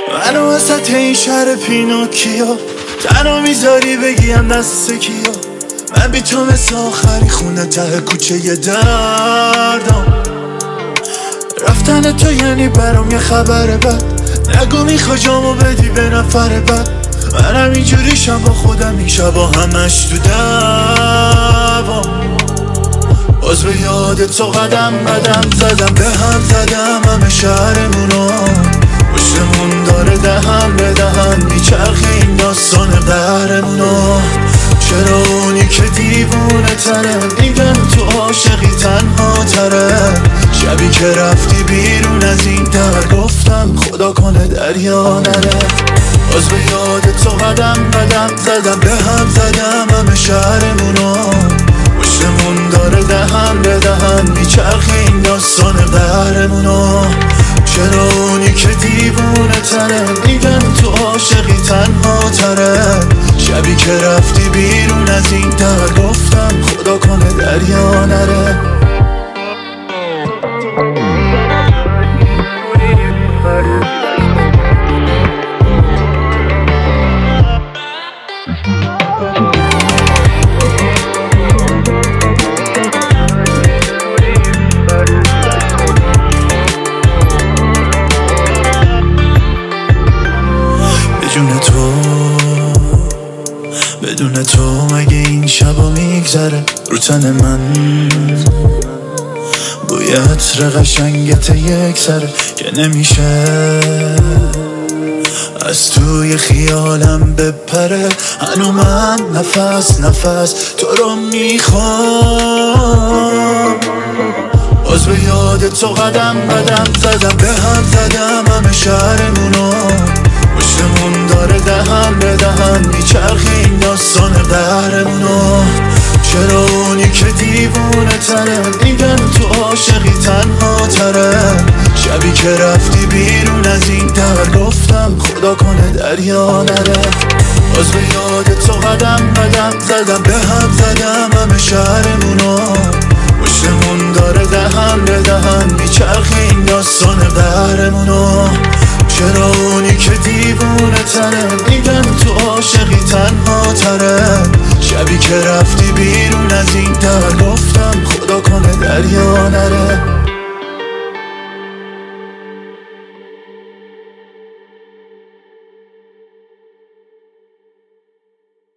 منو وسط این شهر پینوکیا تنها میذاری بگیم دست کیا. من بی تو مثل آخری خونه ته کوچه یه دردم. رفتن تو یعنی برام یه خبر بد. نگو میخوا جامو بدی به نفر بد. منم اینجوریشم با خودم این شبا همش تو دوام. باز به یاد تو قدم زدم به هم زدم همه شهرمونو. پشتمون داره دهن به دهن میچرخه این داستان قهرمونو. چرا اونی که دیوونه تره میگن تو عاشقی تنها تره. شبی که رفتی بیرون از این در گفتم خدا کنه دریا نره. باز به یاد تو قدم زدم به هم زدم همه شهرمونو. پشتمون داره دهن به دهن میچرخه این داستان قهرمونو. چرا اونی که دیوونه تره میگن تو عاشقی تنها تره. شبی که رفتی بیرون از این در گفتم خدا کنه دریا نره. بدون تو مگه این شبا میگذره رو تن من. بوی عطر قشنگت یک سره که نمیشه از توی خیالم بپره. هنو من نفس تو رو میخوام. باز به یاد تو قدم زدم به هم زدم همه شهرمونو. پشتمون داره دهن به دهن میچرخه این داستان قهرمونو. چرا اونی که دیوونه تره میگن تو عاشقی تنها تره. شبی که رفتی بیرون از این در گفتم خدا کنه دریا نره. باز به یاد تو قدم زدم به هم زدم همه شهرمونو. پشتمون داره دهن به دهن میچرخه این داستان قهرمونو. چرا اونی که دیوونه تره میگن تو عاشقی تنها تره. شبی که رفتی بیرون از این در گفتم خدا کنه دریا نره.